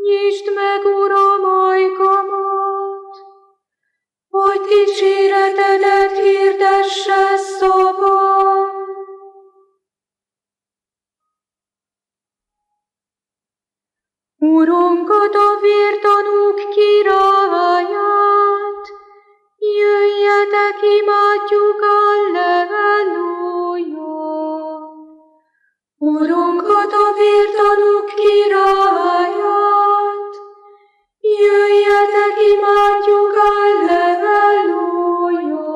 Nyisd meg, Uram, ajkamat, hogy dicséretedet hirdesse szavam. Urunkat, a vértanúk királyát, jöjjetek, imádjuk, alleluja. Urunkat, a vértanúk királyát, jöjjetek, imádjuk, alleluja.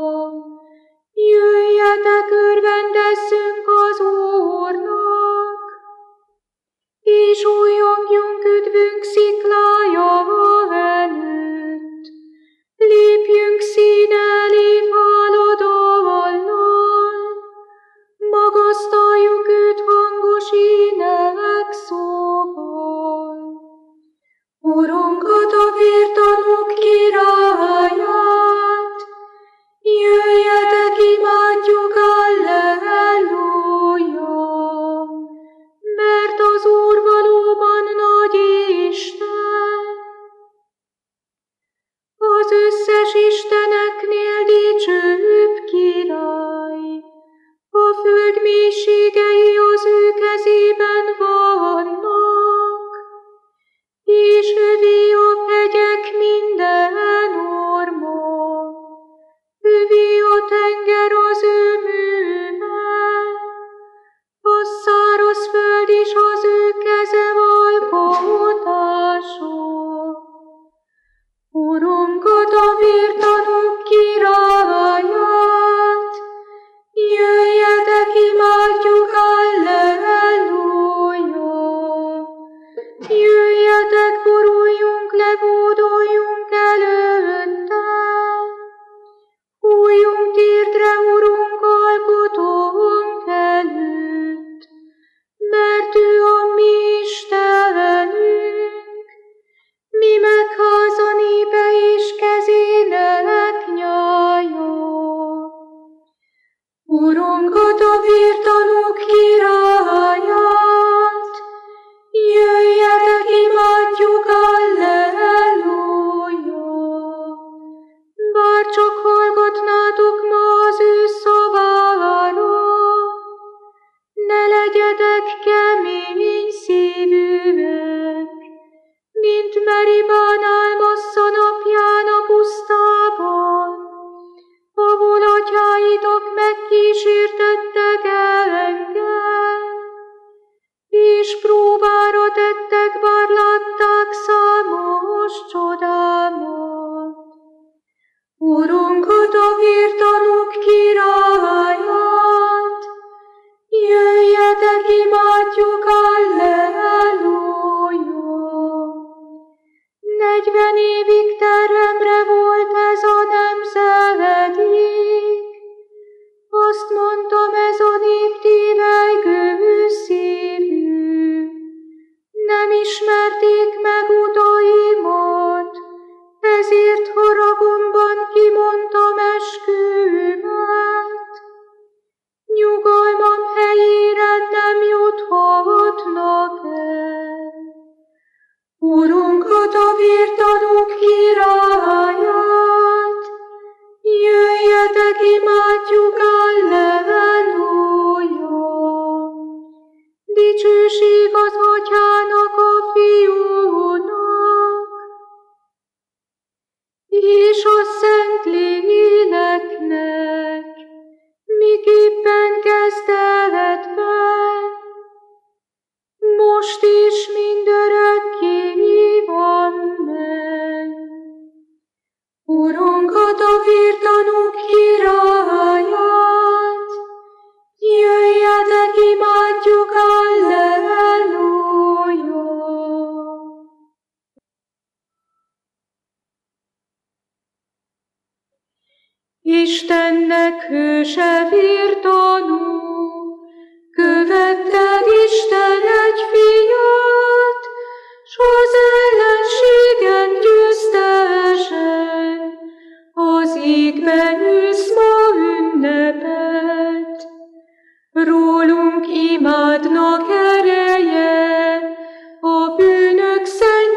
Jöjjetek, örvendezzünk az Úrnak, és újjongjunk üdvünk sziklája előtt. Lépjünk színe elé háladallal, magasztaljuk őt hangos ének szóval. Urunkat, a vértanúk királyát, jöjjetek, imádjuk, alleluja. Mert az Úr valóban nagy Isten, az összes isteneknél dicsőbb király. A föld mélységei az ő kezében vannak, és övé a hegyek minden orma, övé a tenger az ő műve, a száraz föld is az ő keze alkotása. Urunkat, a vértanúk királyát, jöjjetek, imádjuk, alleluja. Jöjjetek, boruljunk le, bódoljunk előtte, hújjunk térdre, Urunk, alkotónk előtt, mert ő a mi Istenünk, mi megháza népe és kezének nyája. Urunkat, a vértanúk királyát, jöjjetek, imádjuk, alleluja. Bár csak hallgatnátok ma az ő szavára, ne legyetek kemény szívűek, mint Meribán Álmassza napján a pusztában, ahol atyáitok megkísértettek engem, és próbára tettek, bár látták számos csodámat. Urunkat, a vértanúk királyát, jöjjetek, imádjuk, alleluja. 40 évig terremre volt ez a nemzedék, azt mondtam, ez a nép tévelygő szívű. Nem ismerték meg utaimat, ezért haragomban kimondtam eskümet. Nyugalmam helyére nem juthatnak el. Urunkat, a vértanúk királyát, jöjjetek, imádjuk, alleluja. Dicsőség az Atyának, a Fiúnak, és a Szentléleknek, miképpen kezdetben, most is mindörökké amen. Urunkat, a vértanúk királyát, jöjjetek, imádjuk, alleluja. Istennek hőse vértanú, követted Isten egy fiát, s az ellenségen győztesen, az égben ülsz ma ünnepet. Rólunk imádnak ereje, a bűnök szent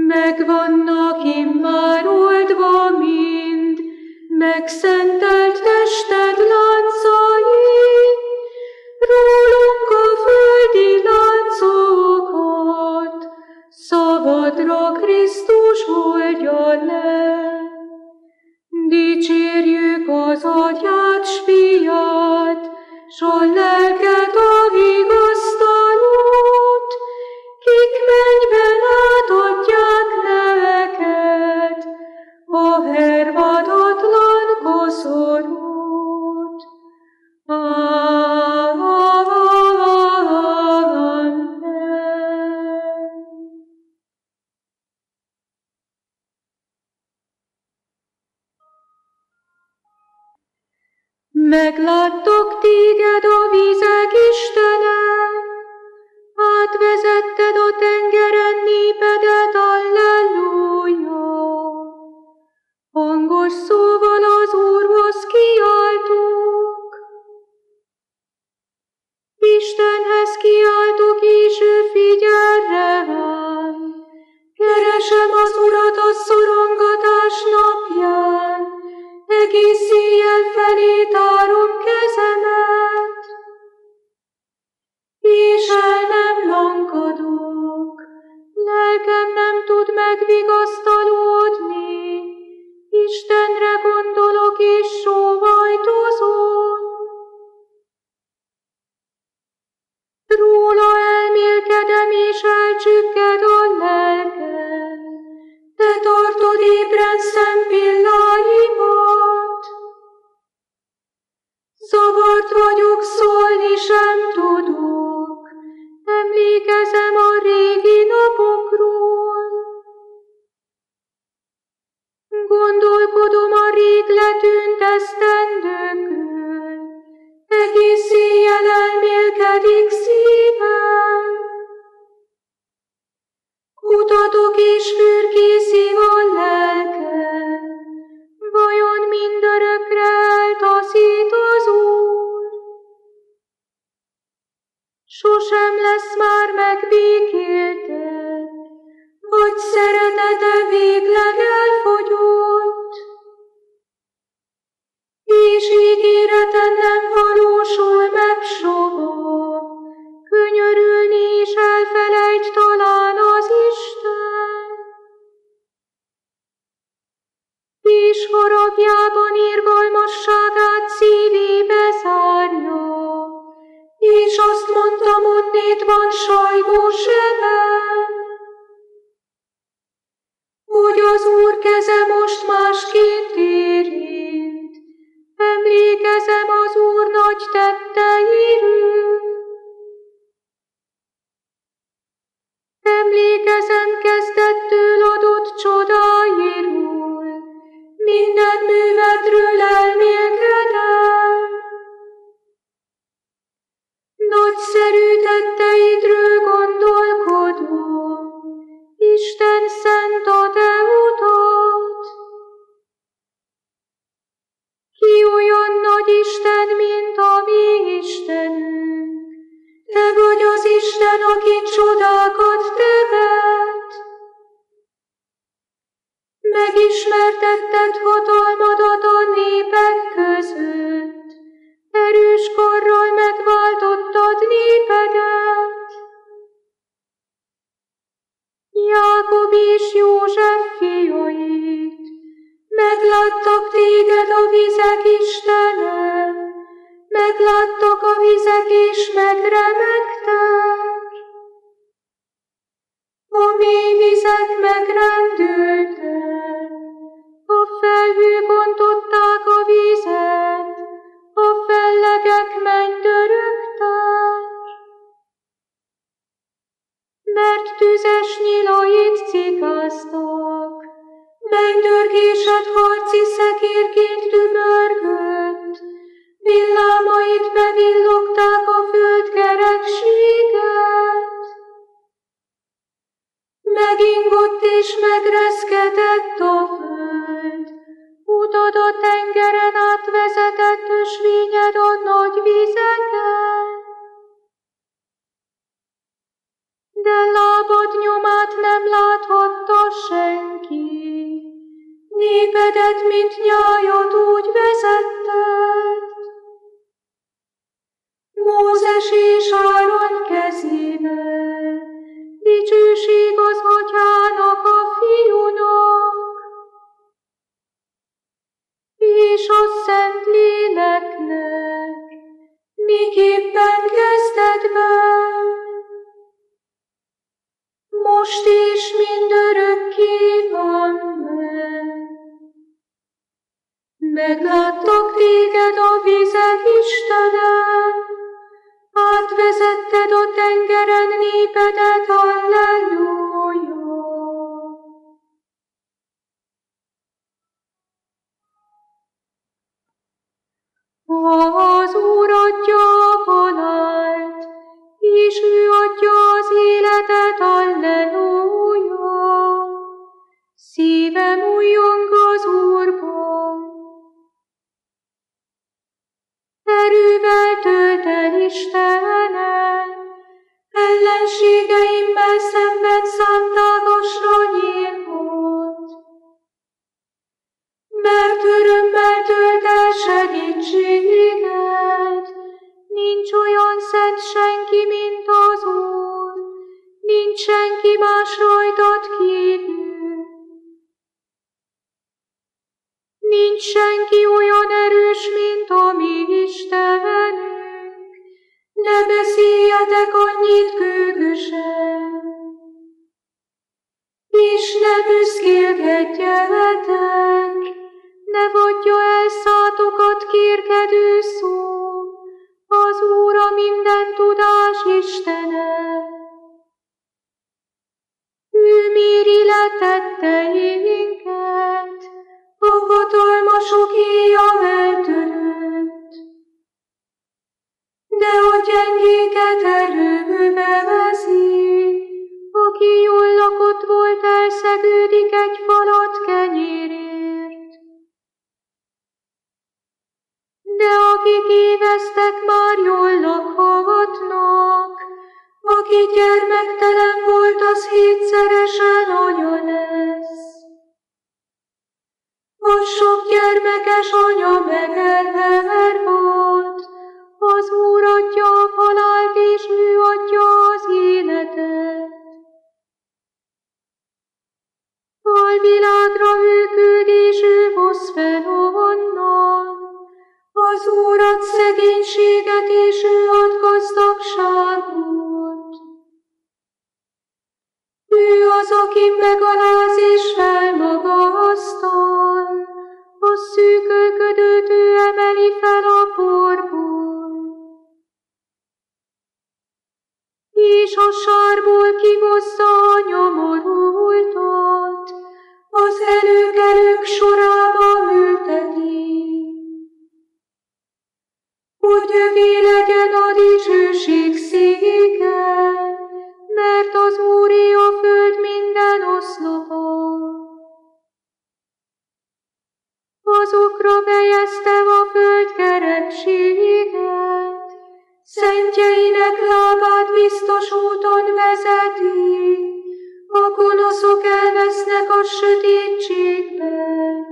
meg vannak immár oldva mind, megszentelt tested láncai, rólunk a földi láncokat, szabadra Krisztus oldja le. Dicsérjük az Atyát s Fiát, s a Lelket a vigasztalót, kik mennyben átadják neked a hervadatlan koszorút. Amen. Megláttak téged a vizek, Istenem, átvezetted a tengeren népedet, alleluja. Hangos szóval az Úrhoz kiáltok, Istenhez kiáltok, és ő figyel rám. Keresem az Urat a szorongatás napján, egész éjjel felé tárom kezemet, és el nem lankadok, lelkem nem tud megvigasztalódni, Istenre gondolok és sóvajtozom. Róla elmélkedem és elcsügged a lelkem, te tartod ébren szempilláimat. Zavart vagyok, szólni sem tudok, emlékezem a régi napokról. Gondolkodom a rég letűnt esztendőkről, egész éjjel elmélkedik szívem. Kutatok és fürkészív a lelkem, vajon mindörökre eltaszít az Úr? Sosem lesz már megbékélted, vagy szeretete végleg elfogyott, és ígérete nem valósul meg soha, könyörülni is elfelejt talán az Isten. És haragjában irgalmasságát szívébe zárja, és azt mondta, monnét van sajgó sebem, hogy az Úr keze most másként érint, emlékezem az Úr nagy tetteiről. Emlékezem kezdettől adott csodáiról, minden művedről elmélkedem. Nagyszerű tetteidről gondolkodom, Isten szent a te utat. Ki olyan nagy Isten, mint a mi Istenünk? Te vagy az Isten, aki csodákat tehet. Megismertetted hatalmadat a népek között, erős karral megváltottad népedet. Jákob és József fiait, megláttak téged a vizek, Istenem, megláttak a vizek és megremegtek. A mély vizek megrendültek, a felhők ontották a vizet, a fellegek mennydörögtek. Mert tüzes nyilait cikáztak, mennydörgésed harci szekérként dübörgött, villámait bevillogták a föld kerekséget. Megingott és megreszketett a föld, utad a tengeren átvezetett ösvényed a nagy vizeken. De lábad nyomát nem láthatta népedet, mint nyájat úgy vezetted. Mózes és Áron kezébe, dicsőség az Atyának a Fiúnak, és a Szentléleknek, miképpen kezdetben, most és mindörökké, amen. Megláttak téged a vizek, Istenem, átvezetted a tengeren népedet, halleluja. Az Úr adja a halált, és ő adja az életet, halleluja. Szívem újjong az Úrban. Erővel tölt el Istenem, ellenségeimmel szemben számtágasra nyírkod. Mert örömmel tölt el segítséged, nincs olyan szent senki, mint az Úr, nincs senki más rajtad kívül. Nincs senki olyan erős, mint a mi Istenünk, ne beszéljetek annyit gőgösen, és ne büszkélkedjetek, ne vadja el szátokat kérkedő szó, az Úr a minden tudás Istene. Ő méri le tetteinket, a hatalmasok éjjel eltörött, de a gyengéket erőbe vezé, aki jól lakott volt, elszegődik egy falat kenyérért. De akik éveztek, már jól lakhatnak, aki gyermektelen volt, az hétszeresen anya lesz. A sok gyermekes anya megervad, az Úr adja a halált, és ő adja az életet. Alvilágra ő küld, és ő hoz fel onnan. Az Úr ad szegénységet, és ő ad gazdagságot. Ő az, aki megaláz és felmagasztal, a szűkölködőt ő emeli fel a porból, és a sárból kihozza a nyomorultat, az előkelők sorába ülteti. Hogy övé legyen a dicsőség széke, mert az Úré a föld minden oszlopa. Azokra bejeztem a föld keresztséget, szentjeinek lábát biztos úton vezeti, a gonoszok elvesznek a sötétségben.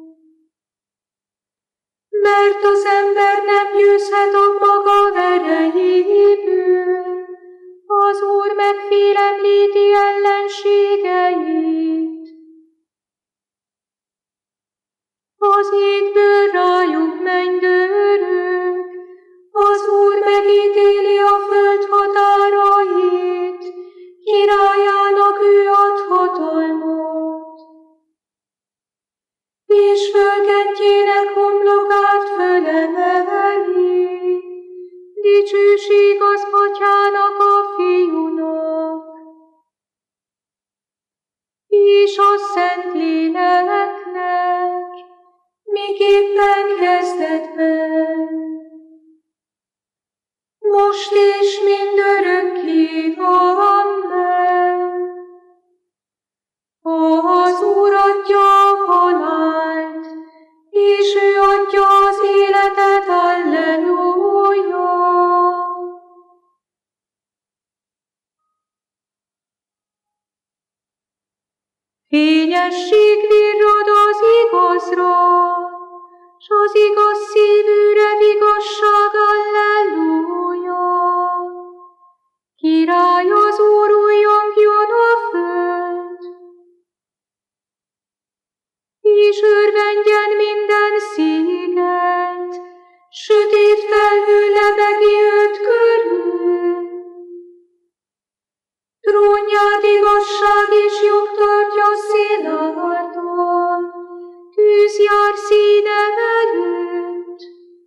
Mert az ember nem győzhet a maga erejéből, az Úr megfélemlíti ellenségeit. Az égből rájuk mennydörög, az Úr megítéli a föld határait, királyának ő ad hatalmat. És fölkentjének homlokát fölemeli, dicsőség az Atyának, a Fiúnak, és a Szentléleknek, miképpen kezdetben, most és mindörökké, amen. Az Úr adja a halált, és ő adja az életet, halleluja. Fényesség virrad az igaz s az igaz szívűre vigasság, alleluja. Király az Úr, újjongjon a föld, és örvendjen minden sziget, sötét felhő lebegi őt körül. Trónját igazság és jog tartja szilárdon, tűz jár színe előtt,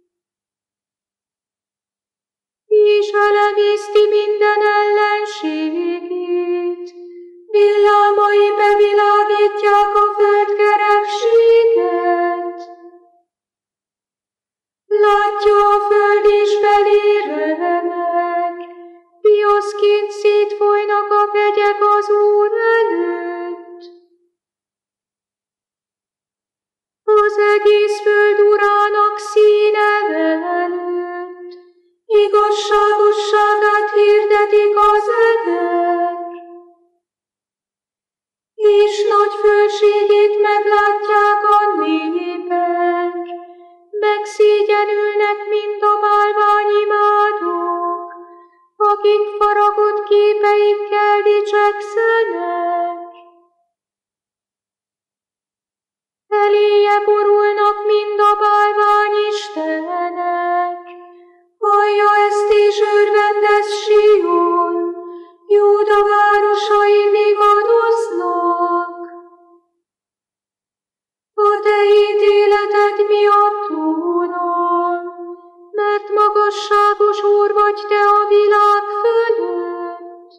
és elemészti minden ellenségét, villámai bevilágítják a földkerekséget. Látja a föld és belé remeg, piaszként szétfolynak a vegyek az Úr előtt. Az egész föld urának színe előtt, igazságosságát hirdetik az egek, és nagy fölségét meglátják a népek, megszégyenülnek, mint a bálványimádók, akik faragott képeikkel dicsekszenek. Eléje borulnak mind a bálványistenek, hallja ezt és örvendez Sion, Júda városai vigadoznak. A te ítéleted miatt, Uram, mert magasságos Úr vagy te a világ fölött.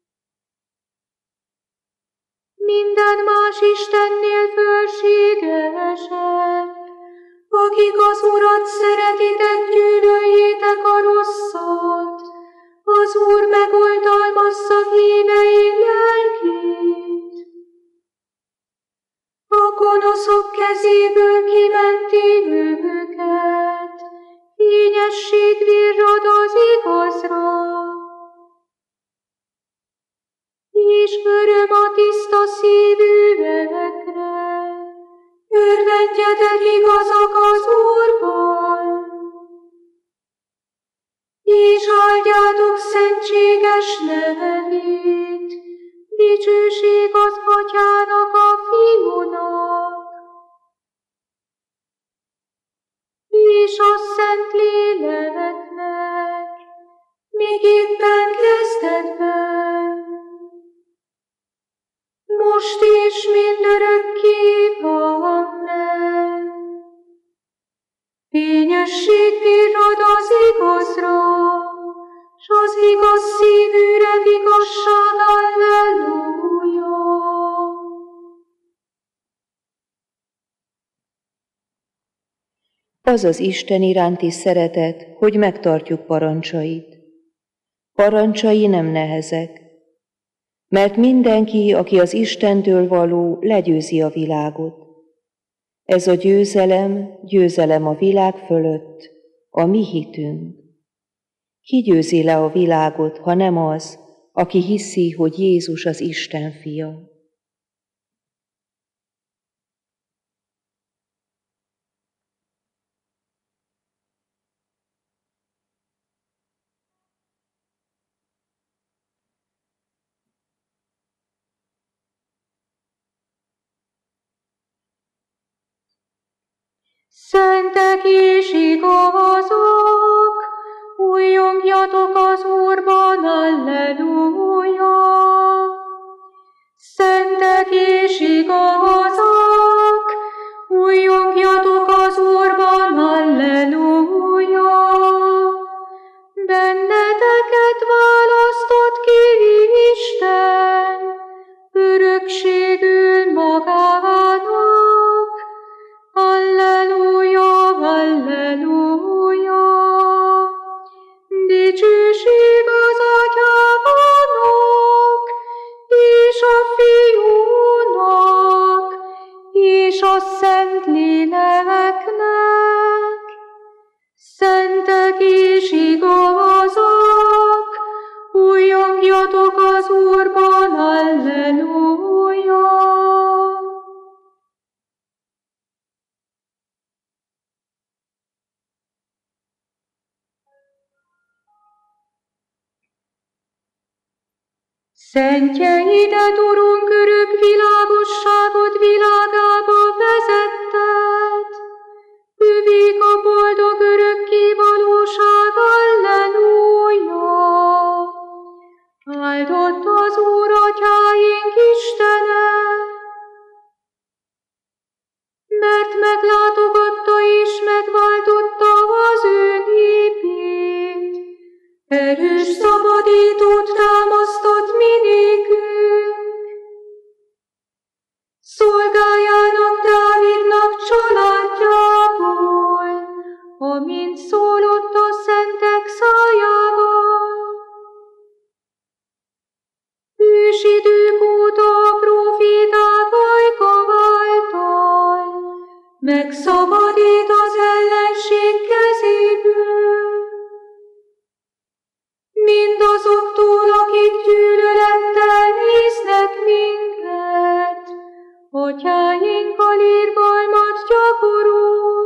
Minden más istennél fölségesebb, akik az Urat szeretitek, gyűlöljétek a rosszat, az Úr megoldalmazza hívei lelkét. A gonoszok kezéből kimenti őket, fényesség virrad az igazra, és öröm a tiszta szívűekre. Örvendjetek igazak az Úrban, és áldjátok szentséges nevét, dicsőség az Atyának, a Fiúnak, és a Szentléleknek, míg éppen kezdetben, most és mindörökké. Amen. Fényesség virrad az igazra, s az igaz szívűre vigasság, alleluja. Az az Isten iránti szeretet, hogy megtartjuk parancsait. Parancsai nem nehezek, mert mindenki, aki az Istentől való, legyőzi a világot. Ez a győzelem a világ fölött, a mi hitünk. Ki győzi le a világot, ha nem az, aki hiszi, hogy Jézus az Isten fia? Szentek és igazak, újjongjatok az Úrban, alleluja. Szentek és igazak, újjongjatok az Úrban, alleluja. Benneteket választott ki Isten, örökségül magának. Alleluja, alleluja. Dicsőség az Atyának, és a Fiúnak, és a Szentléleknek. Szentek és igazak, újjongjatok az Úrban, alleluja. Szentjeidet, Urunk, örök világosságot világába vezetted. Üvék a boldog örökké valóság, alleluja. Áldott az Úr, atyáink Istene, mert meglátogatta és megváltotta az ő népét. Erős szabadítót támasztott mi nékünk. Szolgájának, Dávidnak családjából, amint szólott a szentek szájával. Ősidők óta a próféták ajka által megszabadít az ellenség kezéből. Mindazoktól, akik gyűlölettel néznek minket, atyáinkkal irgalmat gyakorol,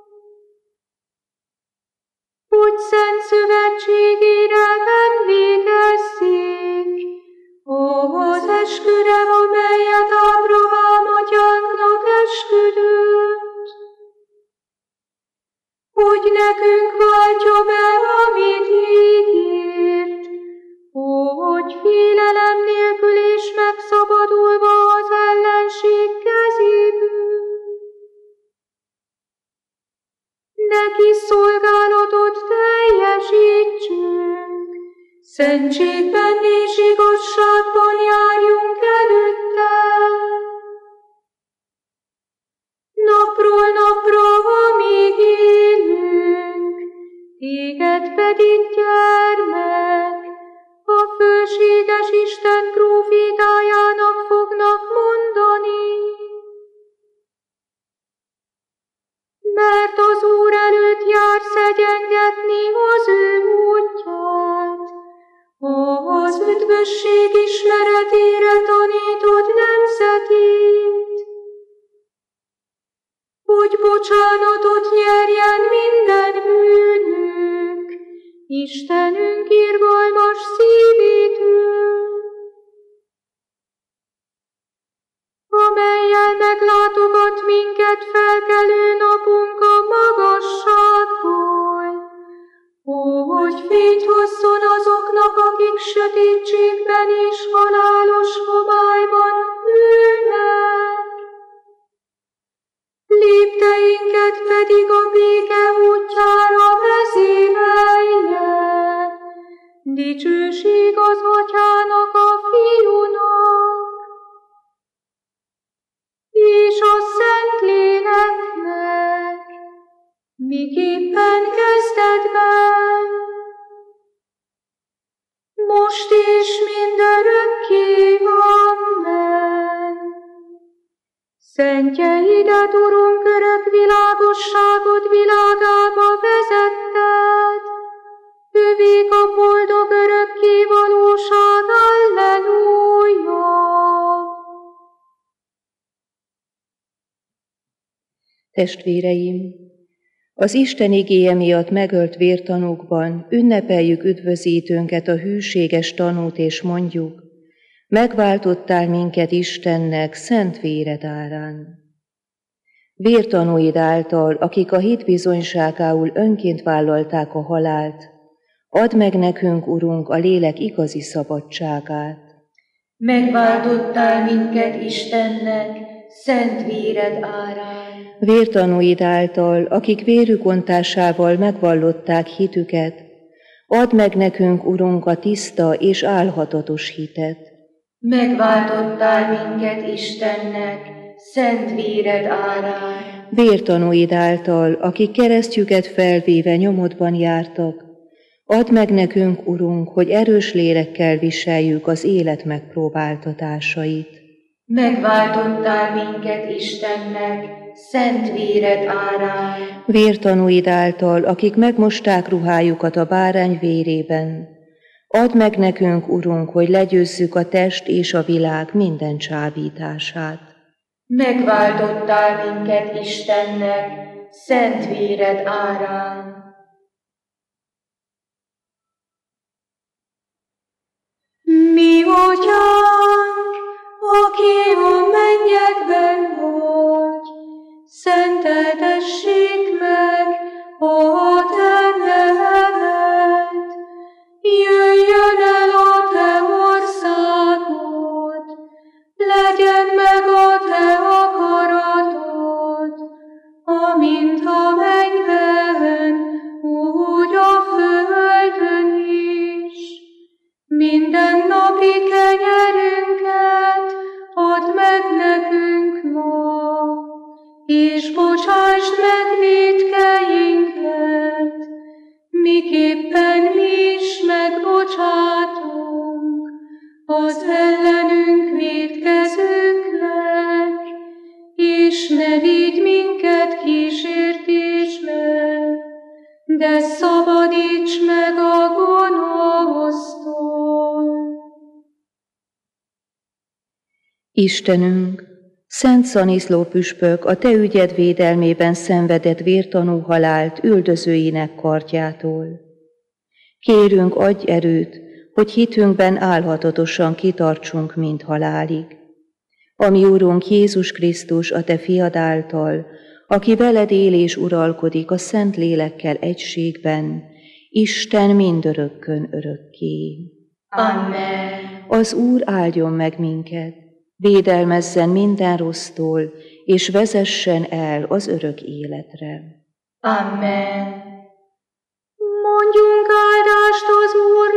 hogy szent szövetségére emlékezzék, az esküre, amelyet Ábrahám atyánknak esküdött, hogy nekünk váltja be, amit ígért, hogy félelem nélkül és megszabadulva az ellenség kezéből. Neki szolgálatot teljesítsünk, szentségben és igazságban járjunk előtte. Napról napra, amíg élünk, téged pedig, gyermek, a fölséges Isten prófétájának fognak mondani. Mert az Úr előtt jársz egyengetni az ő útját, az üdvösség ismeretére tanítod nemzetét, hogy bocsánatot nyerjen minden bűnünk, Istenünk irgalmas szívétől, amellyel meglátogat minket felkelő napunk a magasságból, hogy fényt hozzon azoknak, akik sötétségben és halálos homályban ülnek. Lépteinket pedig a béke útjára vezérelje. Dicsőség az Atyának, a Fiúnak, és a Szentléleknek, miképpen kezdetben, most és mindörökké. Amen. Szentjeidet, Urunk, örök világosságot világába vezetted, övék a boldog örökké valóság, alleluja. Testvéreim, az Isten igéje miatt megölt vértanúkban ünnepeljük üdvözítőnket, a hűséges tanút, és mondjuk: megváltottál minket Istennek szent véred árán. Vértanúid által, akik a hit bizonyságául önként vállalták a halált, add meg nekünk, Urunk, a lélek igazi szabadságát. Megváltottál minket Istennek szent véred árán. Vértanúid által, akik vérük ontásával megvallották hitüket, add meg nekünk, Urunk, a tiszta és álhatatos hitet. Megváltottál minket Istennek szent véred árán. Vértanúid által, akik keresztjüket felvéve nyomodban jártak, add meg nekünk, Urunk, hogy erős lélekkel viseljük az élet megpróbáltatásait. Megváltottál minket Istennek szent véred árán. Vértanúid által, akik megmosták ruhájukat a bárány vérében, add meg nekünk, Urunk, hogy legyőzzük a test és a világ minden csábítását. Megváltottál minket Istennek szent véred árán. Mi Atyánk, aki a mennyekben vagy, szenteltessék meg a te neved. Jöjjön el a te országod, legyen meg a te akaratod, amint a mennyben, úgy a földön is. Mindennapi kenyerünket add meg nekünk ma, és bocsásd meg vétkeinket, miképpen mi is megbocsátunk az ellenünk vétkezőknek, és ne vigy minket kísértésbe, de szabadíts meg a gonosztól. Istenünk, Szent Szaniszló püspök a te ügyed védelmében szenvedett vértanú halált üldözőinek kardjától. Kérünk, adj erőt, hogy hitünkben álhatatosan kitartsunk mind halálig. Ami Urunk Jézus Krisztus a te fiad által, aki veled él és uralkodik a Szent Lélekkel egységben, Isten mindörökkön örökké. Amen. Az Úr áldjon meg minket, védelmezzen minden rossztól, és vezessen el az örök életre. Amen. Mondjunk áldást az Úrnak.